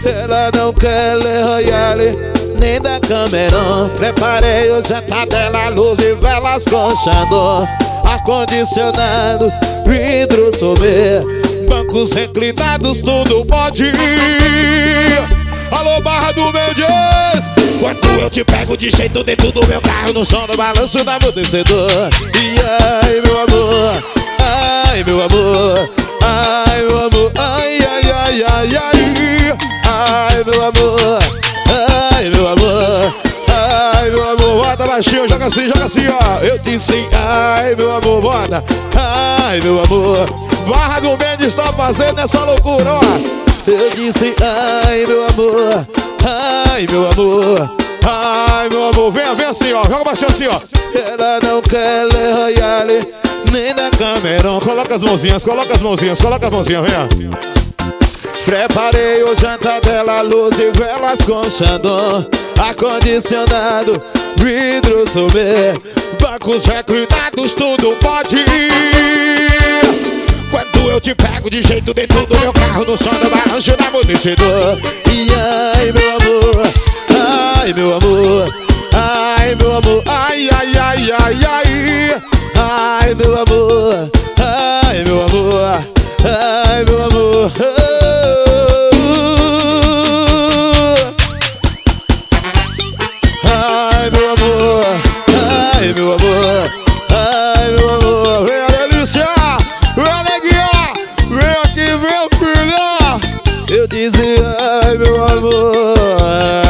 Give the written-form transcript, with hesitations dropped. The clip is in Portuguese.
Ela não quer Le Royale, nem da Cameron. Preparei o jantar dela, luz e velas conchando, ar-condicionados, vidro sober, bancos reclinados, tudo pode ir. Alô, Barra do Mendes! Quando eu te pego de jeito dentro do meu carro, no som do balanço da amortecedor. E ai, meu amor, ai, meu amor, ai, meu amor, ai, ai, ai, ai, ai, ai, meu amor, ai, meu amor, ai, meu amor. Bota baixinho, joga assim, ó. Eu disse, ai, meu amor, bota, ai, meu amor. Barra do Mendes tá fazendo essa loucura, ó. Eu disse, ai, meu amor, ai, meu amor, ai, meu amor. Vem assim, ó, joga baixinho assim, ó. Ela não quer Le Royale, nem da Cameron. Coloca as mãozinhas, coloca as mãozinhas, vem. Preparei o jantar dela, luz e velas conchando, ar-condicionado, vidro sober, bancos reclinados, tudo pode ir. Quando eu te pego de jeito dentro do meu carro, no som do balanço da amortecedor. E ai, meu amor, ai, meu amor, ai, meu amor, ai, ai, ai, ai, ai, ai, meu amor, ai, meu amor, ai, meu amor. Ai, meu amor, ai, meu amor, ai, meu amor. Vem a delícia, vem a neguinha, vem aqui, vem a filha. Eu dizia, ai, meu amor,